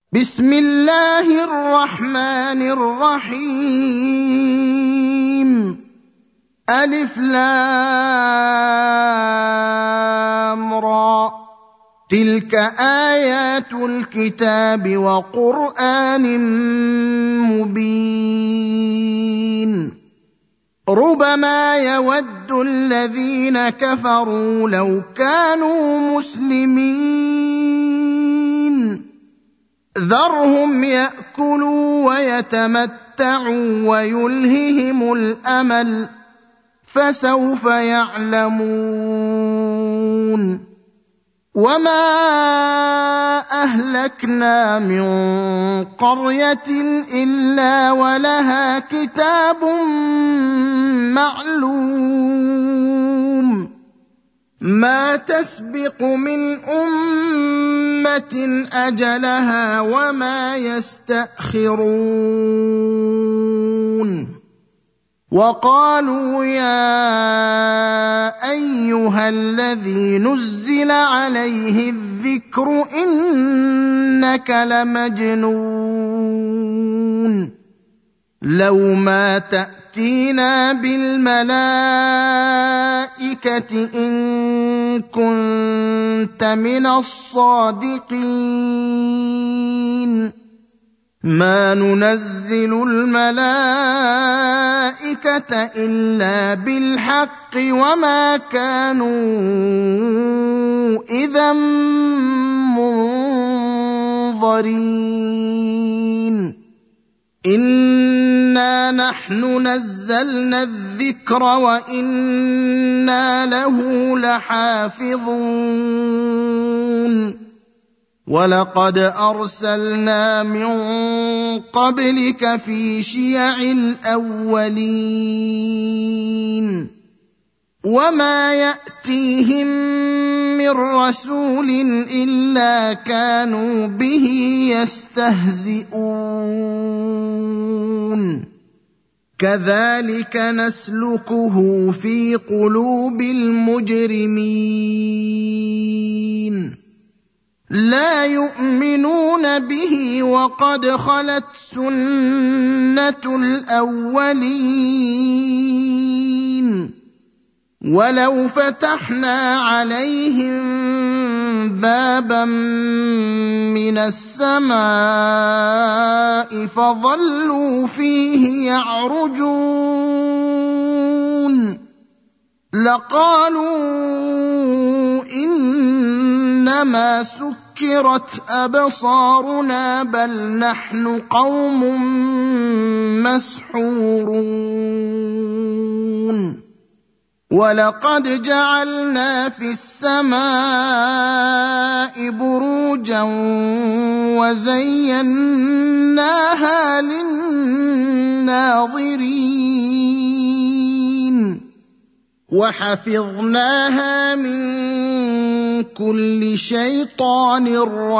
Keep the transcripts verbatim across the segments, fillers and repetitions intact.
بسم الله الرحمن الرحيم. ألف لام را، تلك آيات الكتاب وقرآن مبين. ربما يود الذين كفروا لو كانوا مسلمين، ذرهم يأكلوا ويتمتعوا ويلههم الأمل، فسوف يعلمون. وما أهلكنا من قرية إلا ولها كتاب معلوم، ما تسبق من أمة أجلها وما يستأخرون. وقالوا يا أيها الذي نزل عليه الذكر إنك لمجنون، لو ما تأتينا بالملائكة إن كنت من الصادقين، ما ننزل الملائكة إلا بالحق وما كانوا إذا منظرين. إنا نحن نزلنا الذكر وإنا له لحافظون. ولقد أرسلنا من قبلك في شيع الأولين، وما يأتيهم من رسول إلا كانوا به يستهزئون. كذلك نسلكه في قلوب المجرمين، لا يؤمنون به وقد خلت سنة الأولين. ولو فتحنا عليهم بابا من السماء فظلوا فيه يعرجون لقالوا إنما سكرت أبصارنا بل نحن قوم مسحورون. ولقد جعلنا في السماء بروجا وزيناها للناظرين، وحفظناها من كل شيطان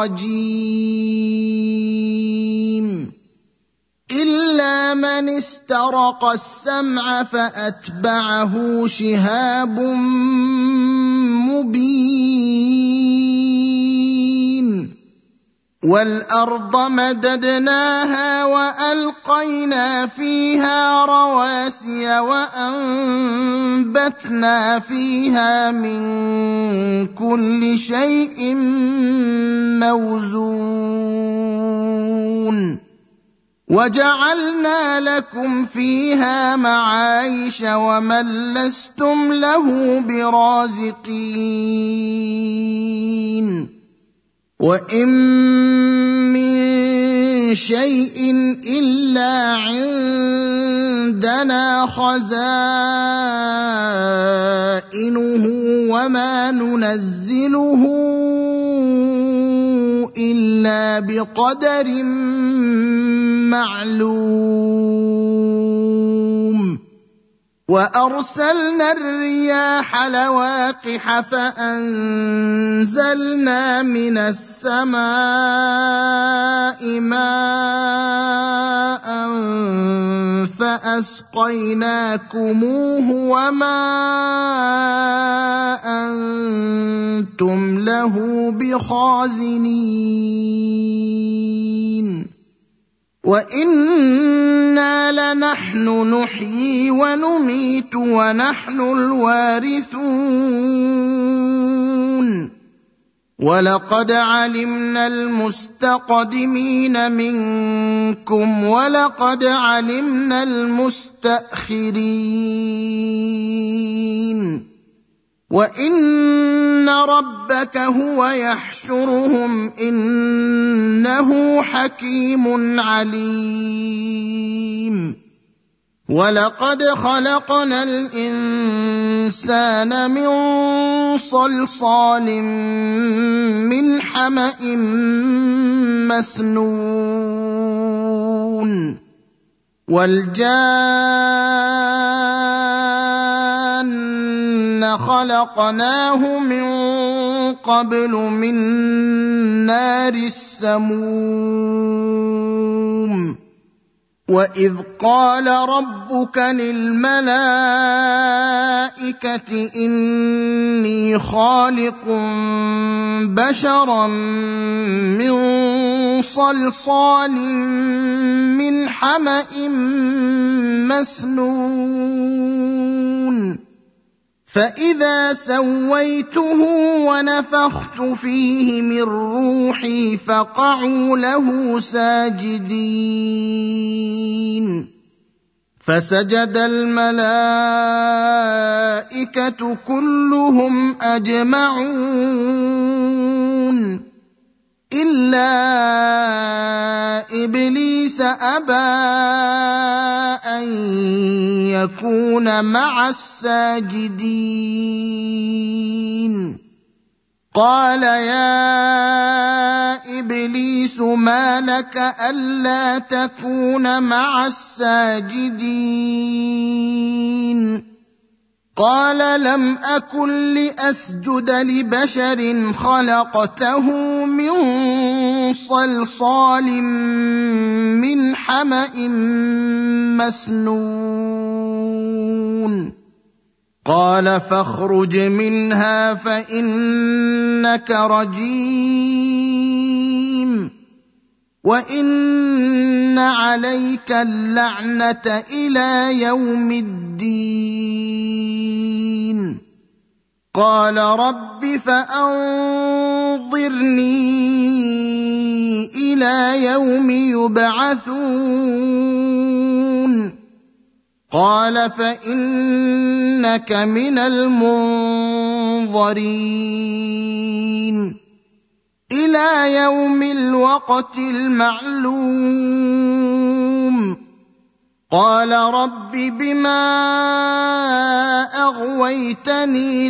رجيم إلا من استرق السمع فأتبعه شهاب مبين. والأرض مددناها وألقينا فيها رواسي وأنبتنا فيها من كل شيء موزون. وجعلنا لكم فيها معايش ومن لستم له برازقين. وإن من شيء إلا عندنا خزائنه وما ننزله إلا بقدر معلوم. وأرسلنا الرياح لواقح فأنزلنا من السماء ماء فأسقيناكموه وما أنتم له بخازنين وإنا لنحن نحيي ونميت ونحن الوارثون ولقد علمنا المستقدمين منكم ولقد علمنا المستأخرين وإن ربك هو يحشرهم إنه حكيم عليم ولقد خلقنا الإنسان من صلصال من حمأ مسنون والجان خلقناه من قبل من نار السموم وإذ قال ربك للملائكة إني خالق بشرا من صلصال من حمأ مسنون فإذا سويته ونفخت فيه من روحي فقعوا له ساجدين فسجد الملائكة كلهم أجمعون إلا إبليس أبى أن يكون مع الساجدين قال يا إبليس ما لك ألا تكون مع الساجدين قال لم أكن لأسجد لبشر خلقته من صلصال من حمأ مسنون قال فاخرج منها فإنك رجيم وإن عليك اللعنة إلى يوم الدين قال رب فأنظرني إلى يوم يبعثون قال فإنك من المنظرين إلى يوم الوقت المعلوم قال رب بما أغويتني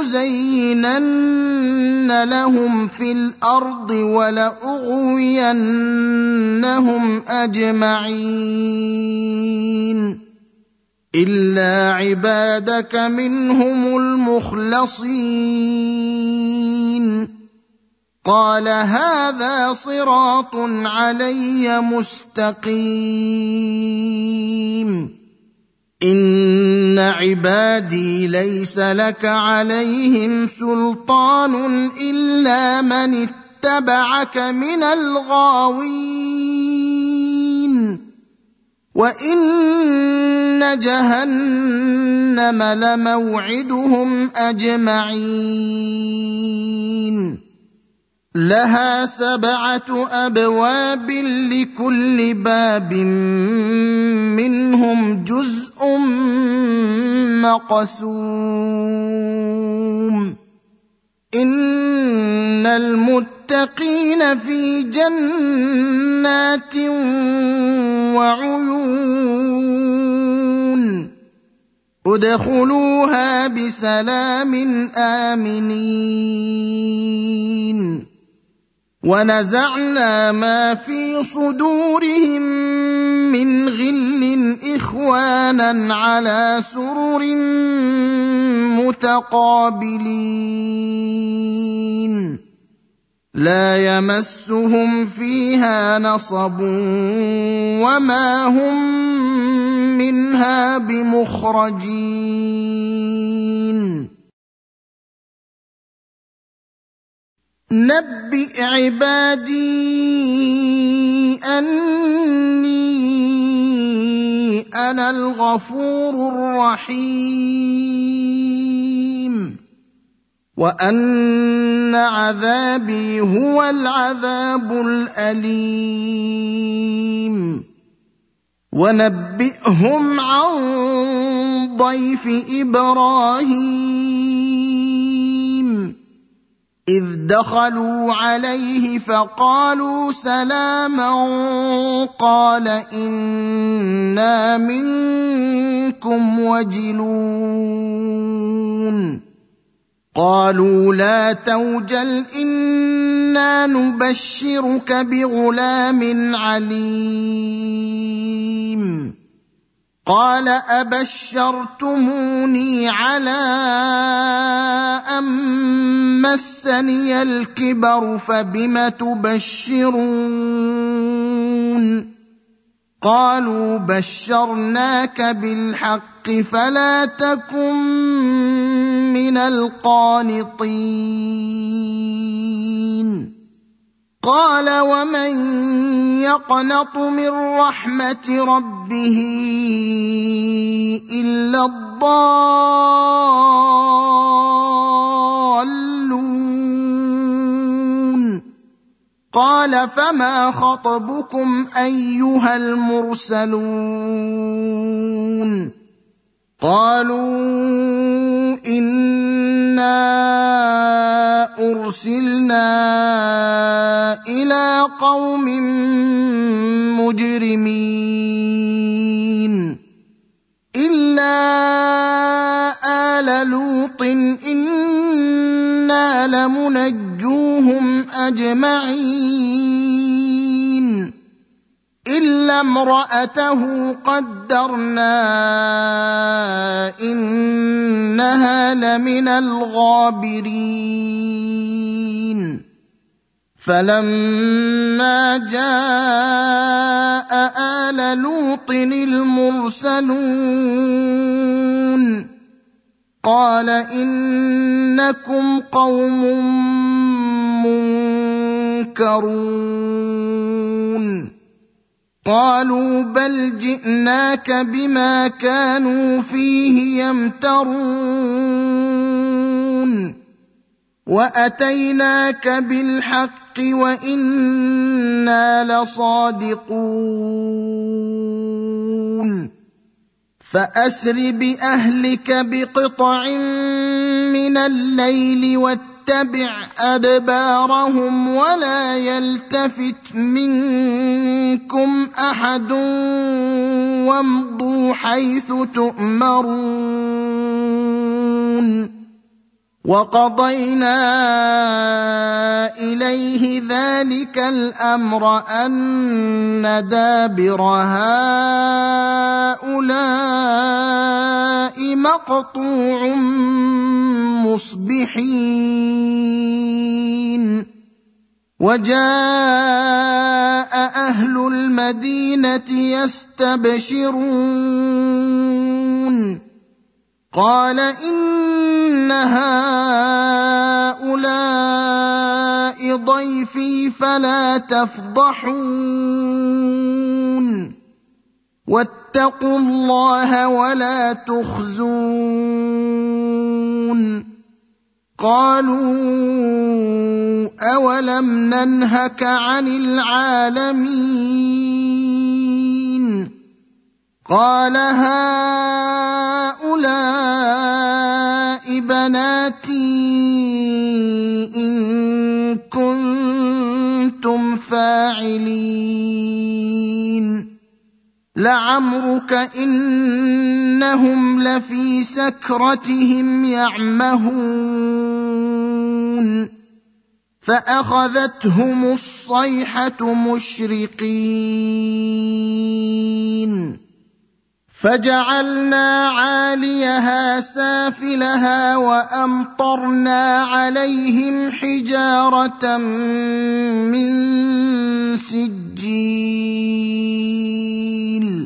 لأزينن لهم في الأرض ولأغوينهم أجمعين إلا عبادك منهم المخلصين قال هذا صراط علي مستقيم إن عبادي ليس لك عليهم سلطان إلا من اتبعك من الغاوين وإن جهنم لموعدهم أجمعين لها سبعة أبواب لكل باب منهم جزء مقسوم إن المتقين في جنات وعيون ادخلوها بسلام آمنين ونزعنا ما في صدورهم من غل إخوانا على سرر متقابلين لا يمسهم فيها نصب وما هم منها بمخرجين نبئ عبادي أني أنا الغفور الرحيم وأن عذابي هو العذاب الأليم ونبئهم عن ضيف إبراهيم إذ دخلوا عليه فقالوا سلاما قال إنا منكم وجلون قالوا لا توجل إنا نبشرك بغلام عليم قال أبشرتموني على أن مسني الكبر فبم تبشرون قالوا بشرناك بالحق فلا تكن من القانطين قال ومن يقنط من رحمة ربه إلا الضالون قال فما خطبكم أيها المرسلون قالوا إنا أرسلنا إلى قوم مجرمين إلا آل لوط إنا لمنجوهم أجمعين إلا امرأته قدرنا إنها لمن الغابرين فلما جاء آل لوط المرسلون قال إنكم قوم منكرون قالوا بل جئناك بما كانوا فيه يمترون وأتيناك بالحق وإنا لصادقون فأسر بأهلك بقطع من الليل واتبع أدبارهم ولا يلتفت منكم أحد وامضوا حيث تؤمرون وقضينا إليه ذلك الأمر أن دابر هؤلاء مقطوع مصبحين وجاء أهل المدينة يستبشرون قال إن هؤلاء ضيفي فلا تفضحون واتقوا الله ولا تخزون قالوا أولم ننهك عن العالمين قال هؤلاء بناتي إن كنتم فاعلين لعمرك إنهم لفي سكرتهم يعمهون فأخذتهم الصيحة مشرقين فجعلنا عاليها سافلها وأمطرنا عليهم حجارة من سجيل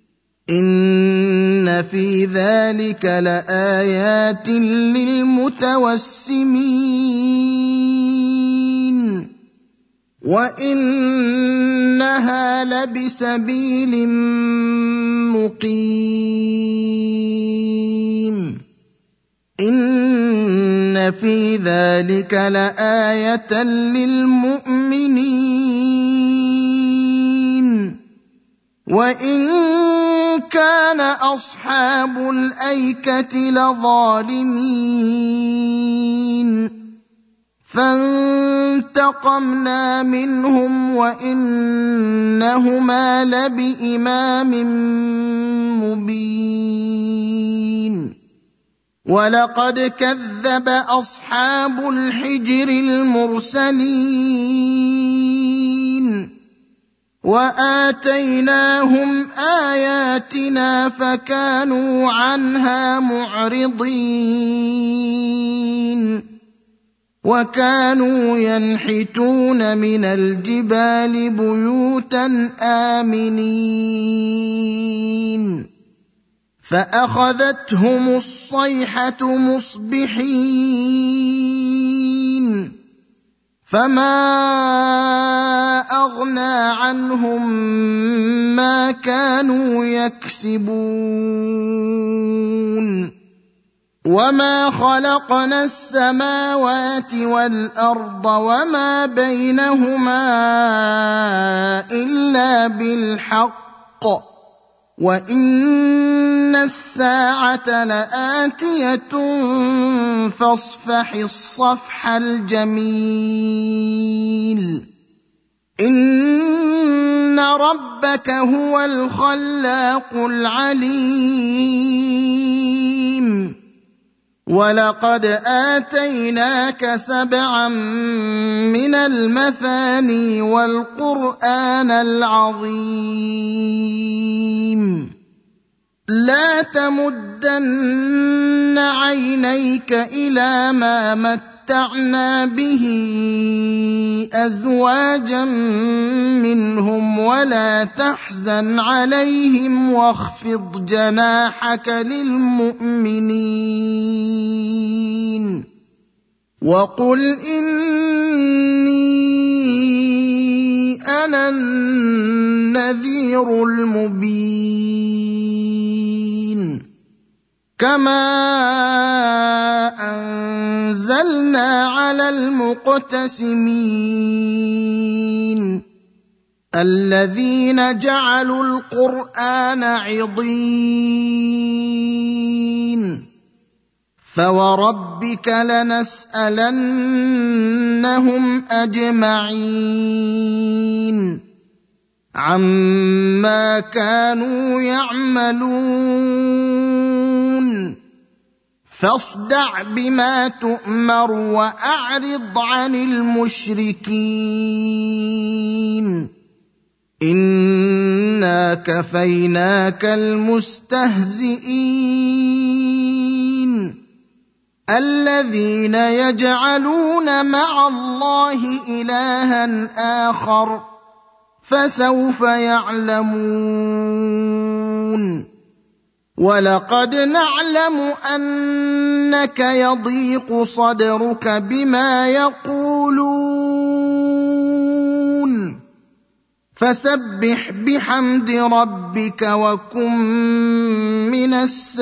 إن في ذلك لآيات للمتوسمين وإنها لبسبيل مقيم إن في ذلك لآية للمؤمنين وإن كان أصحاب الأيكة لظالمين فانتقمنا منهم وإنهما لبإمام مبين ولقد كذب أصحاب الحجر المرسلين وآتيناهم آياتنا فكانوا عنها معرضين وكانوا ينحتون من الجبال بيوتا آمنين فأخذتهم الصيحة مصبحين فما أغنى عنهم ما كانوا يكسبون وما خلقنا السماوات والأرض وما بينهما إلا بالحق وإن الساعة لآتية فاصفح الصفح الجميل إن ربك هو الخلاق العليم ولقد آتيناك سبعا من المثاني والقرآن العظيم لا تمدن عينيك إلى ما متعنا به أزواجا منهم ولا تحزن عليهم واخفض جناحك للمؤمنين وقل إني أنا النذير المبين كما أنزلنا على المقتسمين الذين جعلوا القرآن عضين فوربك لنسألنهم أجمعين عما كانوا يعملون فاصدع بما تؤمر وأعرض عن المشركين إنا كفيناك المستهزئين الذين يجعلون مع الله إلها آخر فسوف يعلمون ولقد نعلم أنك يضيق صدرك بما يقولون فسبح بحمد ربك وكن من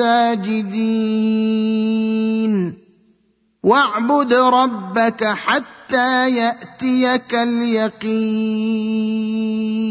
الساجدين واعبد ربك حتى يأتيك اليقين